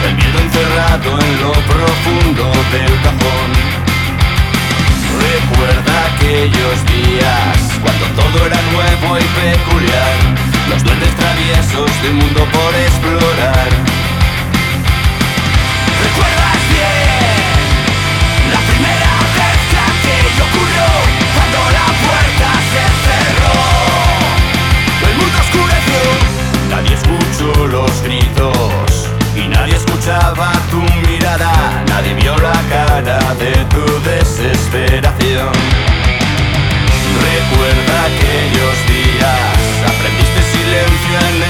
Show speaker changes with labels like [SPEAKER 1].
[SPEAKER 1] el miedo encerrado en lo profundo del cajón. Recuerda aquellos días cuando todo era nuevo y peculiar, los duendes traviesos de un mundo por explorar. ¿Recuerdas bien la primera vez que aquello ocurrió? Cuando la puerta se cerró, el mundo oscureció, nadie escuchó los gritos y nadie escuchaba tu mirada, nadie vio la cara de tu desesperación. Recuerda aquellos días, aprendiste silencio en